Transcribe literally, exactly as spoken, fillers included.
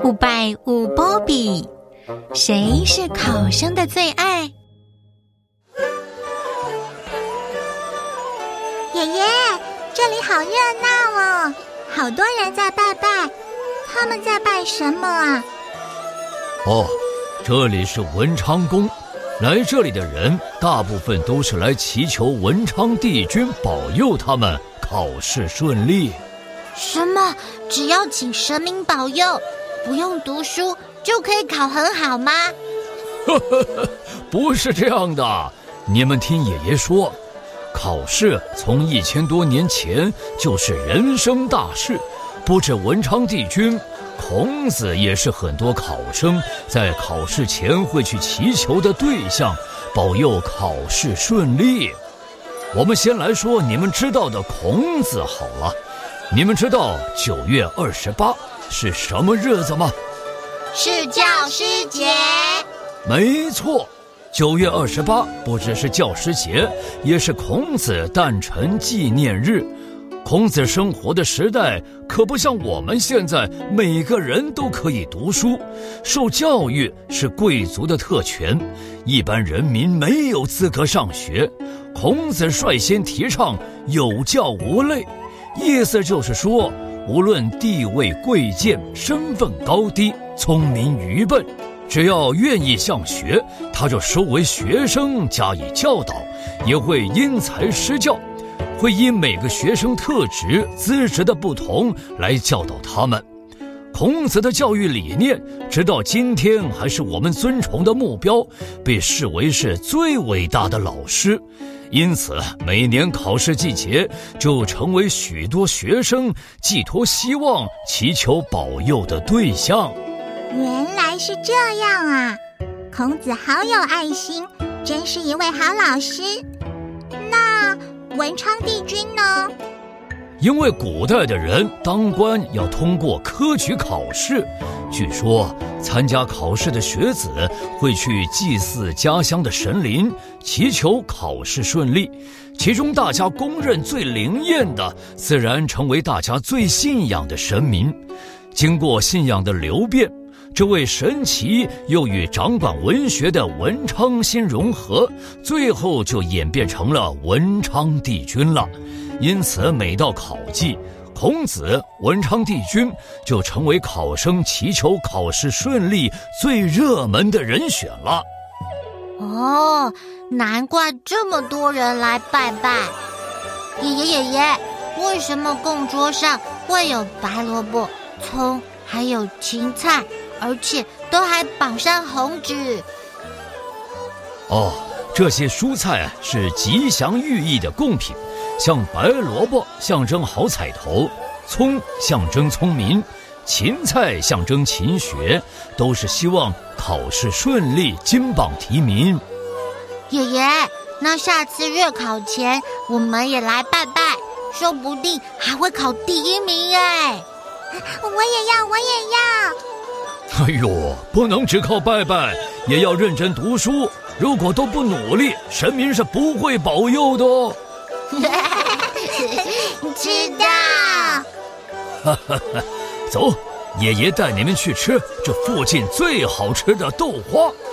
五百五波比，谁是考生的最爱？ 爷爷，这里好热闹哦，好多人在拜拜，他们在拜什么啊？ 哦，这里是文昌宫，来这里的人大部分都是来祈求文昌帝君保佑他们考试顺利。 什么？只要请神明保佑，不用读书就可以考很好吗？ 呵呵呵，不是这样的，你们听爷爷说，考试从一千多年前就是人生大事，不止文昌帝君，孔子也是很多考生在考试前会去祈求的对象，保佑考试顺利。我们先来说你们知道的孔子好了，你们知道九月二十八是什么日子吗？ 是教师节。 没错，九月二十八不只是教师节，也是孔子诞辰纪念日。孔子生活的时代可不像我们现在每个人都可以读书，受教育是贵族的特权，一般人民没有资格上学。孔子率先提倡有教无类，意思就是说，无论地位贵贱、身份高低、聪明愚笨，只要愿意向学，他就收为学生加以教导，也会因材施教，会因每个学生特质、资质的不同来教导他们。孔子的教育理念，直到今天还是我们尊崇的目标，被视为是最伟大的老师。因此，每年考试季节就成为许多学生寄托希望、祈求保佑的对象。 原来是这样啊，孔子好有爱心，真是一位好老师。那文昌帝君呢？ 因为古代的人当官要通过科举考试，据说参加考试的学子会去祭祀家乡的神灵，祈求考试顺利。其中大家公认最灵验的，自然成为大家最信仰的神明。经过信仰的流变，这位神奇又与掌管文学的文昌星融合，最后就演变成了文昌帝君了。因此每到考季，孔子、文昌帝君就成为考生祈求考试顺利最热门的人选了。 哦，难怪这么多人来拜拜。爷爷爷爷，为什么供桌上会有白萝卜、葱还有芹菜，而且都还绑上红纸？ 哦，这些蔬菜是吉祥寓意的贡品，像白萝卜象征好彩头，葱象征聪明，芹菜象征勤学，都是希望考试顺利，金榜题名。 爷爷，那下次月考前我们也来拜拜，说不定还会考第一名哎！我也要，我也要。 哎呦，不能只靠拜拜，也要认真读书。如果都不努力，神明是不会保佑的哦。 知道。 哈哈哈，走，爷爷带你们去吃这附近最好吃的豆花。